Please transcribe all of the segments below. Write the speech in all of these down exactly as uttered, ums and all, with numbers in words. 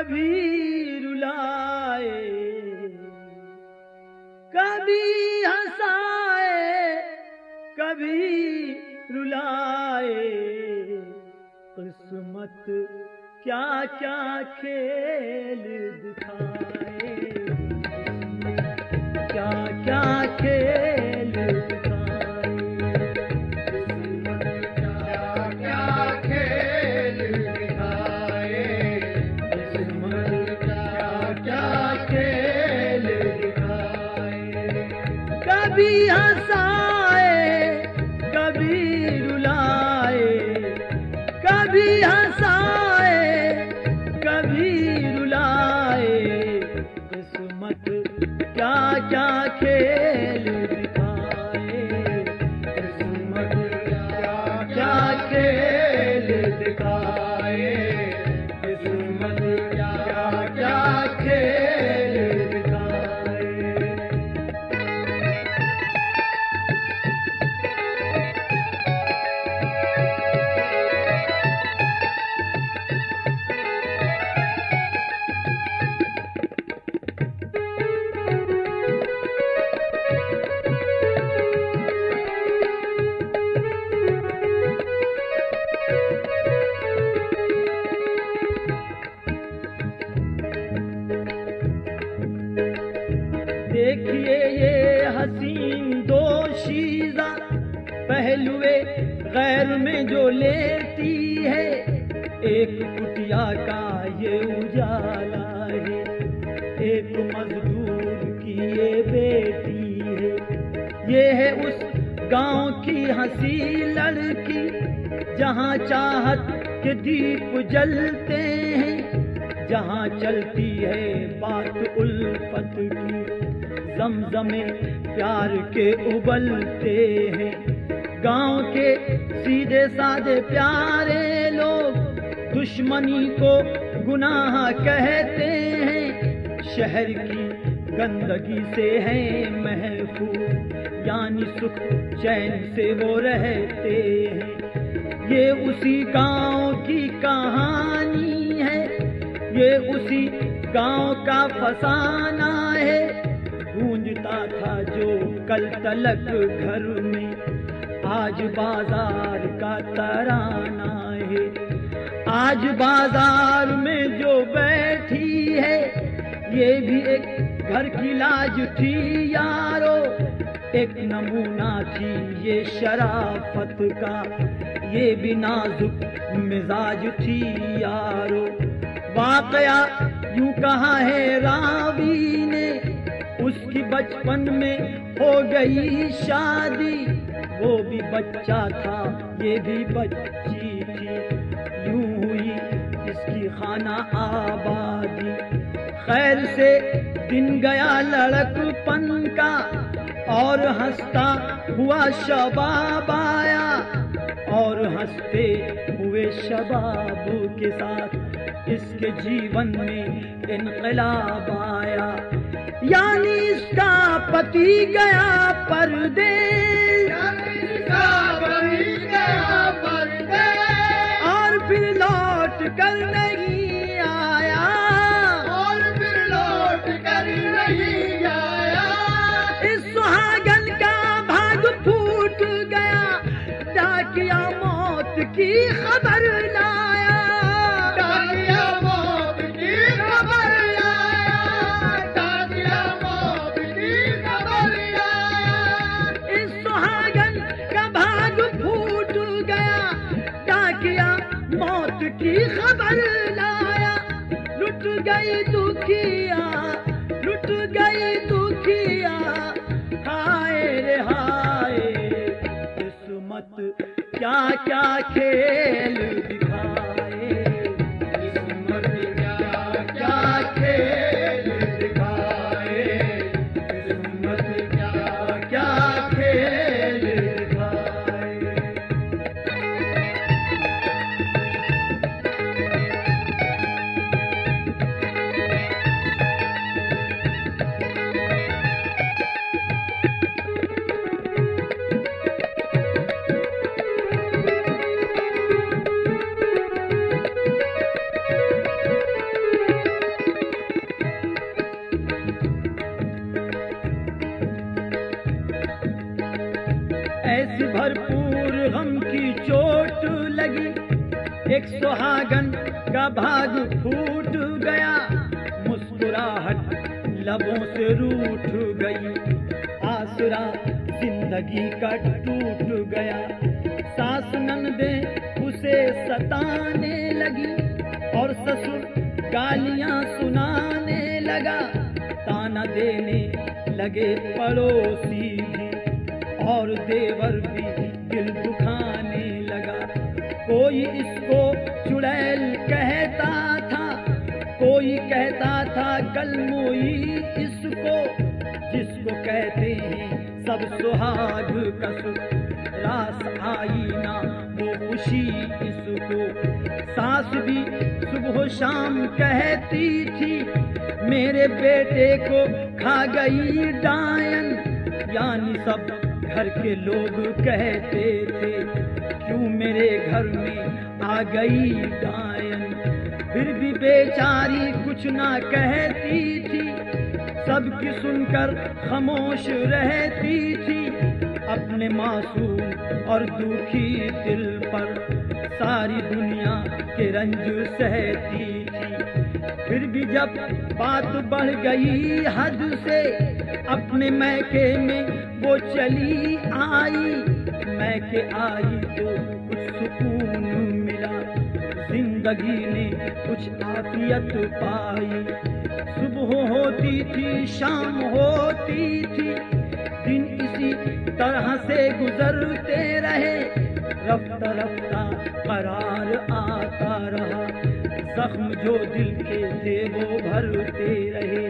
कभी रुलाए, कभी हंसाए, कभी रुलाए। किस्मत क्या क्या खेल दिखाए, क्या क्या खेल दिखाए, किस्मत क्या क्या खेल दिखाए, किस्मत क्या क्या खेल दिखाए। कभी हंसाए, कभी रुलाए, कभी हंसाए, कभी रुलाए। किस्मत क्या क्या खेल दिखाए, किस्मत क्या क्या खेल दिखाए, किस्मत क्या क्या खेल दिखाए। देखिए ये हसीन दोशीज़ा पहलुए गैर में जो लेती है, एक कुटिया का ये उजाला है, एक मजदूर की ये बेटी है। ये है उस गांव की हंसी लड़की जहां चाहत के दीप जलते हैं, जहां चलती है बात उल्फत की, जमजमे प्यार के उबलते हैं। गांव के सीधे साधे प्यारे लोग दुश्मनी को गुनाह कहते हैं, शहर की गंदगी से है महफूज, यानी सुख चैन से वो रहते हैं। ये उसी गांव की कहानी है, ये उसी गांव का फसाना है। गूंजता था जो कल तलक घर में, आज बाजार का तराना है। आज बाजार में जो बैठी है, ये भी एक घर की लाज थी यारो, एक नमूना थी ये शराफत का, ये भी नाजुक मिजाज थी यारो। वाकया यूं कहा है रावी ने, उसकी बचपन में हो गई शादी, वो भी बच्चा था ये भी बच्ची थी, यूं हुई इसकी खाना आबादी। खैर से दिन गया लड़कपन का, और हंसता हुआ शबाब आया, और हंसते हुए शबाब के साथ इसके जीवन में इनकलाब आया। यानी इसका पति गया परदेस, यानी इसका पति गया परदेस, और फिर लौट कर नहीं आया, और फिर लौट कर नहीं आया। इस सुहागन का भाग फूट गया, डाकिया मौत की खबर लाया, डाकिया मौत की खबर लाया, डाकिया मौत की खबर लाया। इस सुहागन का भाग फूट गया, डाकिया मौत की खबर लाया। लुट गई दुखिया, लुट गई दुखिया, हाय रे हाय। किस्मत क्या क्या खेल दिखाए, किस्मत क्या क्या खेल दिखाए, किस्मत क्या क्या खेल दिखाए। भरपूर गम की चोट लगी, एक सुहागन का भाग फूट गया, मुस्कुराहट लबों से रूठ गई, आसरा जिंदगी का टूट गया। सास ननदे उसे सताने लगी और ससुर गालियां सुनाने लगा, ताना देने लगे पड़ोसी भी और देवर भी दिल दुखाने लगा। कोई इसको चुड़ैल कहता था, कोई कहता था कलमोई इसको, जिसको कहते हैं सब सुहाग का सुख, रास आई ना वो खुशी इसको। सास भी सुबह शाम कहती थी, मेरे बेटे को खा गई डायन, यानी सब घर के लोग कहते थे, क्यों मेरे घर में आ गई डायन। फिर भी बेचारी कुछ ना कहती थी, सबकी सुनकर खामोश रहती थी, अपने मासूम और दुखी दिल पर सारी दुनिया के रंज सहती थी। फिर भी जब बात बढ़ गई हद से, अपने मैके में वो चली आई, मैके आई तो कुछ सुकून मिला, जिंदगी ने कुछ आफियत पाई। सुबह होती थी शाम होती थी, दिन इसी तरह से गुजरते रहे, रफ्ता रफ्ता करार आता रहा, जख्म जो दिल के थे वो भरते रहे।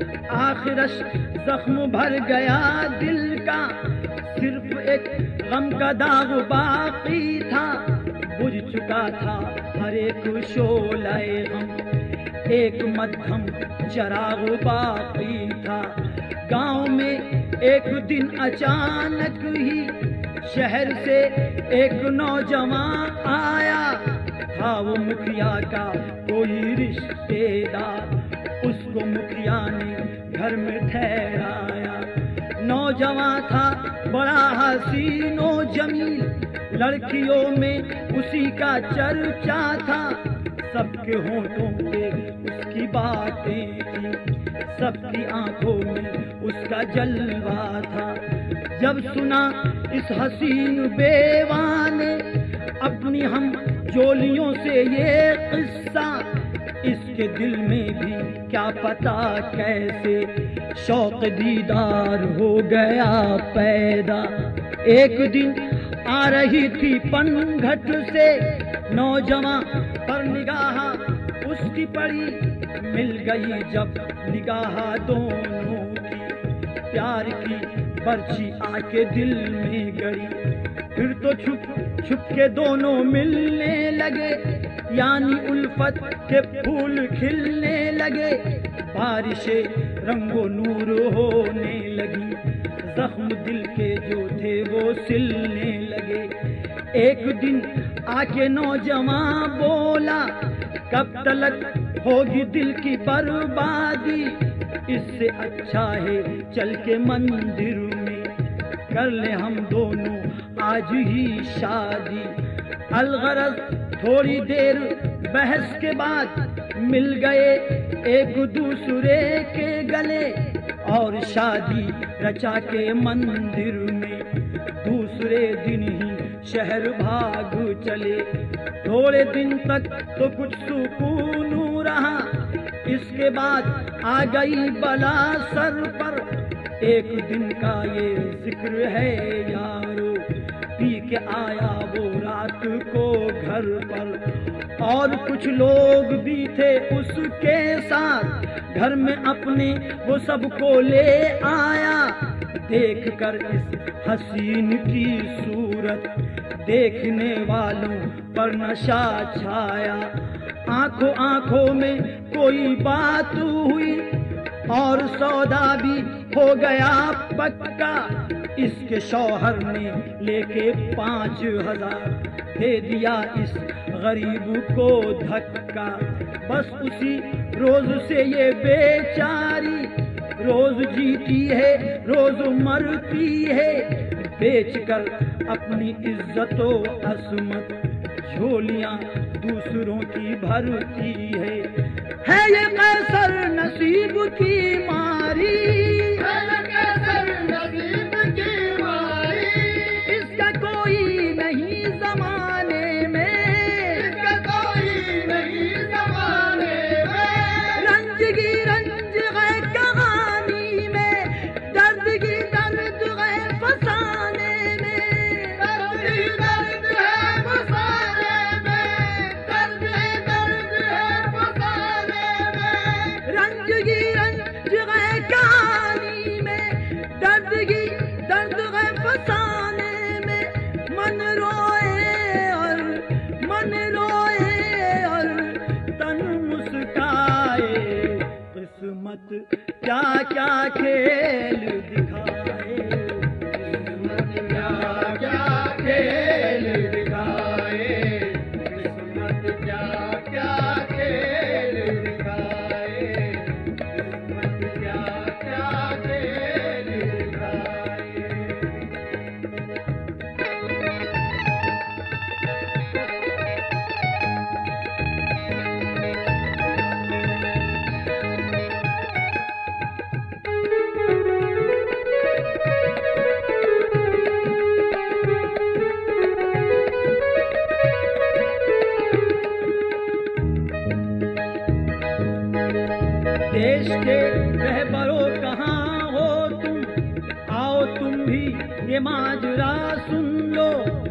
आखिरश जख्म भर गया दिल का, सिर्फ एक गम का दाग बाकी था, बुझ चुका था हर एक शोलाए गम, एक मध्यम चराग बाकी था। गांव में एक दिन अचानक ही शहर से एक नौजवान आया, था वो मुखिया का कोई रिश्तेदार, उसको मुखिया ने घर में ठहराया। नौजवान था बड़ा हसीनो जमील, लड़कियों में उसी का चर्चा था, सबके होठों पे उसकी बातें थी, सबकी आंखों में उसका जलवा था। जब सुना इस हसीन बेवा ने अपनी हम जोलियों से ये किस्सा, इसके दिल में भी क्या पता कैसे शौक दीदार हो गया पैदा। एक दिन आ रही थी पनघट से, नौजवान पर निगाह उसकी पड़ी, मिल गई जब निगाह दोनों की, प्यार की बर्छी आके दिल में गड़ी। फिर तो छुप छुप के दोनों मिलने लगे, यानी उल्फत के फूल खिलने लगे, बारिशें रंगो नूर होने लगी, जख्म दिल के जो थे वो सिलने लगे। एक दिन आके नौजवान बोला, कब तलक होगी दिल की बर्बादी, इससे अच्छा है चल के मंदिर में कर ले हम दोनों आज ही शादी। अलगरज थोड़ी देर बहस के बाद मिल गए एक दूसरे के गले, और शादी रचा के मंदिर में दूसरे दिन ही शहर भाग चले। थोड़े दिन तक तो कुछ सुकून रहा, इसके बाद आ गई बला सर पर। एक दिन का ये जिक्र है यारो, पी के आया वो रात को घर पर, और कुछ लोग भी थे उसके साथ। घर में अपने वो सबको ले आया, देख कर इस हसीन की सूरत देखने वालों पर नशा छाया। आंखों आंखों में कोई बात हुई और सौदा भी हो गया पक्का। इसके शौहर ने लेके पाँच हजार दे दिया इस गरीब को धक्का। बस उसी रोज से ये बेचारी रोज जीती है रोज मरती है, बेचकर अपनी इज्जतो असमत झोलियां दूसरों की भरती है। है ये कैसर नसीब की मारी, है ये कैसर नसीब की मारी, इसका कोई नहीं जमाने में, इसका कोई नहीं जमाने में। रंज की रंज है कहानी में, दर्द की दर्द है फसाने में, दर्द ही दर्द है फसाने में, दर्द ही दर्द है फसाने में। रंज की रंज है कहानी में, दर्द की दर्द है फसाने में। मन रोए और मन रोए और तन मुस्काए, किस्मत क्या क्या खेल दिखाए, किस्मत क्या क्या खेल दिखाए, किस्मत क्या क्या खेल दिखाए, किस्मत क्या क्या खेल दिखाए। देश के रहबरों कहाँ हो तुम, आओ तुम भी ये माजरा सुन लो।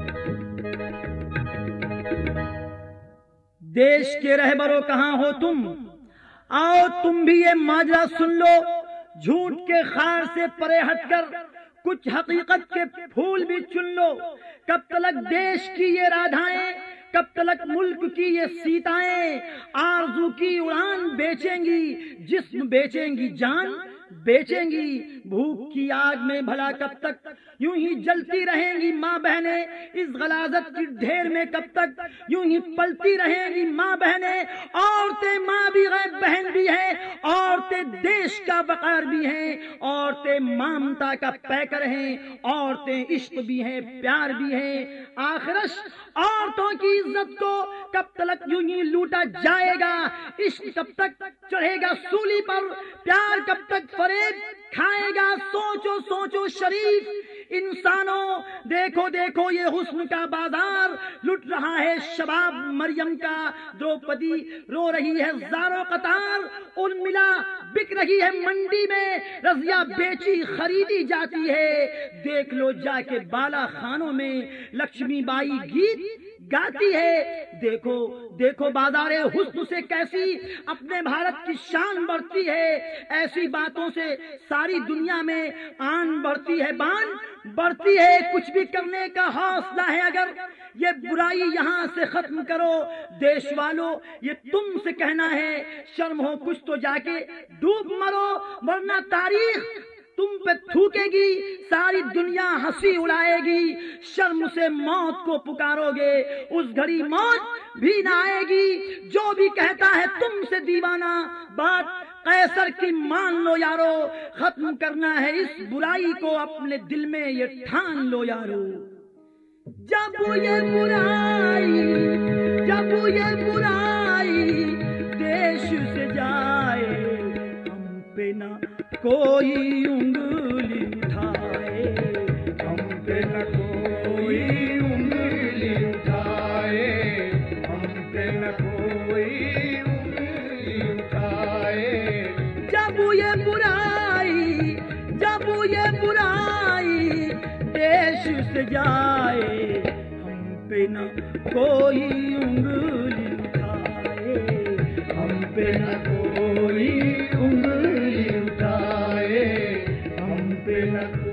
देश के रहबरों कहाँ हो तुम, आओ तुम भी ये माजरा सुन लो। झूठ के खार से परे हटकर कुछ हकीकत के फूल भी चुन लो। कब तलक देश की ये राधाएं, कब तलक मुल्क की ये सीताएं आरज़ू की उड़ान बेचेंगी, जिस्म बेचेंगी, जान बेचेंगी। भूख की आग में भला कब तक यूं ही जलती रहेंगी माँ बहनें, इस गलाजत की ढेर में कब तक यूं ही पलती रहेंगी माँ बहनें। औरतें माँ भी है, बहन भी है, औरतें देश का वकार भी हैं, औरतें ममता का पैकर हैं, औरतें इश्क भी हैं, प्यार भी है। आखिरश औरतों की इज्जत को कब तक यूं ही लूटा जाएगा, इश्क कब तक चढ़ेगा सूली पर, प्यार कब तक फरेब खाएगा। सोचो सोचो शरीफ इंसानों, देखो देखो ये हुस्न का बाजार लुट रहा है शबाब मरियम का। द्रौपदी रो रही है ज़ारो कतार, उर्मिला बिक रही है मंडी में, रज़िया बेची खरीदी जाती है। देख लो जाके बाला खानों में लक्ष्मीबाई गीत गाती है। देखो देखो बाजारे हुस्न से कैसी अपने भारत की शान बढ़ती है। ऐसी बातों से सारी दुनिया में आन बढ़ती है, बान बढ़ती है। कुछ भी करने का हौसला है अगर, ये बुराई यहाँ से खत्म करो। देश वालों ये तुमसे कहना है, शर्म हो कुछ तो जाके डूब मरो, वरना तारीख तुम पे थूकेगी, सारी दुनिया हंसी उड़ाएगी। शर्म से मौत को पुकारोगे, उस घड़ी मौत भी ना आएगी। जो भी कहता है तुमसे दीवाना, बात कैसर की मान लो यारो। खत्म करना है इस बुराई को, अपने दिल में ये ठान लो यारो। जब ये बुराई जब ये बुराई देश से जाए, हम पे ना कोई उंगली उठाए, हम पे न कोई उंगली उठाए, हम पे न कोई उंगली उठाए। जब ये बुराई जब ये बुराई देश से जाए, हम पे न कोई उंगली उठाए, हम पे न कोई उंगली उठाए, हम पे न